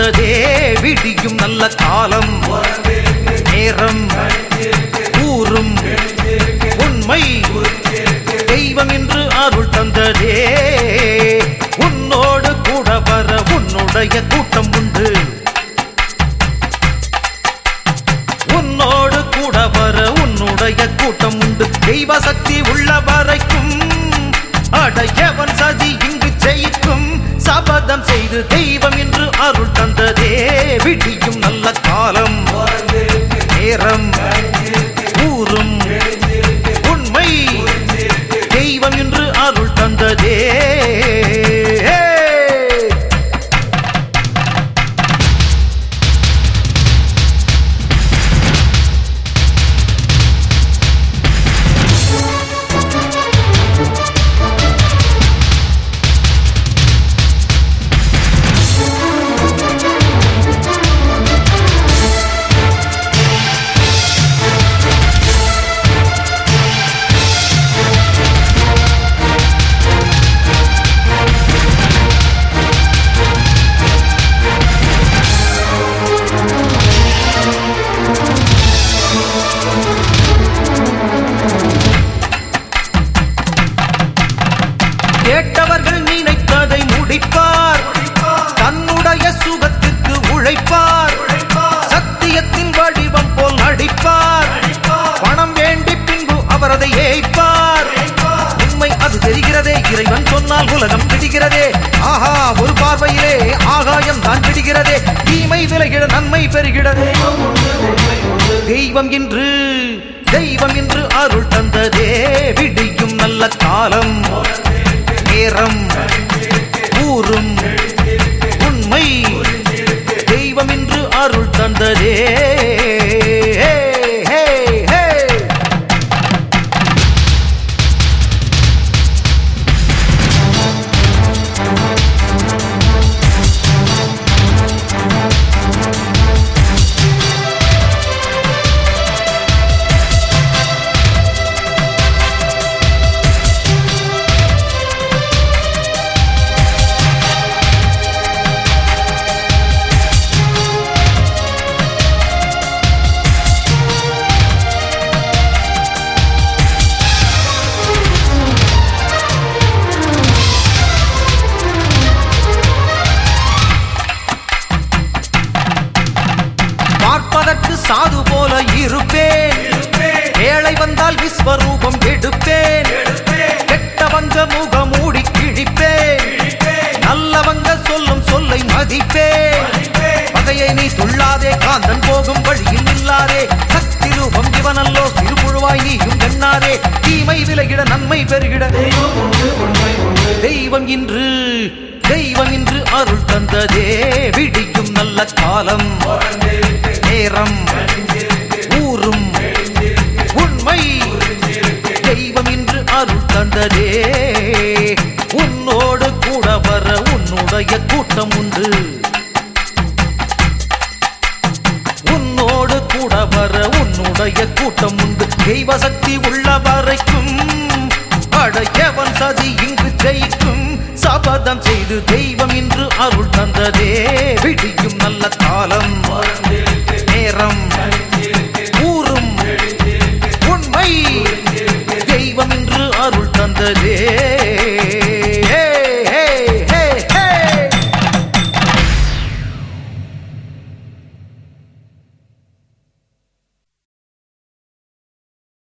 தந்ததே விடியும் நல்ல காலம் நேரம் ஊரும் உண்மை தெய்வம் என்று அருள் தந்ததே உன்னோடு கூட வர உன்னுடைய கூட்டம் உண்டு உன்னோடு கூட வர உன்னுடைய கூட்டம் உண்டு தெய்வ சக்தி உள்ள வரைக்கும் அடையவன் சதி இங்கு ஜெயிக்கும் சபதம் செய்து தெய்வம் என்று அருள் தந்ததே விடியும் நல்ல காலம் நேரம் ஊரும் உண்மை தெய்வம் என்று அருள் தந்ததே கேட்டவர்கள் நினைத்ததை முடிப்பார் தன்னுடைய சுகத்திற்கு உழைப்பார் சத்தியத்தின் வடிவம் போல் நடிப்பார் பணம் வேண்டி பின்பு அவர் அதை ஏய்ப்பார் உண்மை அது தெரிகிறதே இறைவன் சொன்னால் உலகம் பிடிக்கிறதே ஆஹா ஒரு பார்வையிலே ஆகாயம் தான் பிடிக்கிறதே தீமை விலகிட நன்மை பெறுகிறது தெய்வம் என்று அருள் தந்ததே விடியும் நல்ல காலம் நேரம் ஊரும் உண்மை தெய்வம் என்று அருள் தந்ததே பார்ப்பதற்கு சாது போல இருப்பேன் ஏழை வந்தால் விஸ்வரூபம் எடுப்பேன் கெட்டவங்க முக மூடி கிழிப்பேன் நல்லவங்க சொல்லும் சொல்லை மதிப்பேன் பகையை நீ துள்ளாதே காந்தன் போகும் வழியில் இல்லாதே சக்தி ரூபம் இவனல்லோ திருப்புழுவாய் நீயும் எண்ணாதே தீமை விலகிட நன்மை பெறுகிட தெய்வம் என்று அருள் தந்ததே விடியும் நல்ல காலம் நேரம் ஊரும் உண்மை தெய்வம் என்று அருள் தந்ததே உன்னோடு கூட வர உன்னுடைய கூட்டம் உண்டு உன்னோடு கூட வர உன்னுடைய கூட்டம் உண்டு தெய்வ சக்தி உள்ள வரைக்கும் அடையவன் சதி இங்கு ஜெயிக்கும் சபதம் செய்து தெய்வம் என்று அருள் தந்ததே விடியும் நல்ல காலம் நேரம் ஊரும் உண்மை தெய்வம் என்று அருள் தந்ததே